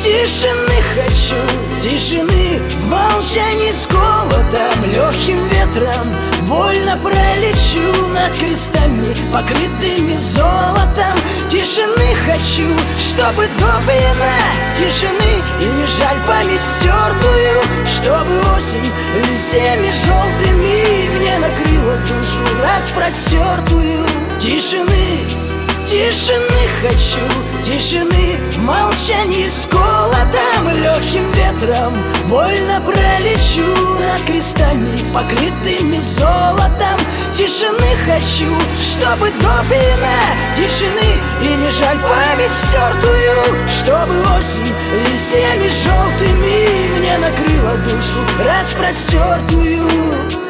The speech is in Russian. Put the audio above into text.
Тишины хочу, тишины, в молчании с голодом, легким ветром вольно пролечу над крестами, покрытыми золотом. Тишины хочу, чтобы допьяна тишины, и не жаль память стертую, чтобы осень листьями желтыми мне накрыла душу распростертую. Тишины, тишины хочу, тишины, в молчании с голодом, легким ветром вольно пролечу над крестами, покрытыми золотом. Тишины хочу, чтобы допьяна тишины, и не жаль память стертую, чтобы осень листьями желтыми мне накрыла душу распростертую.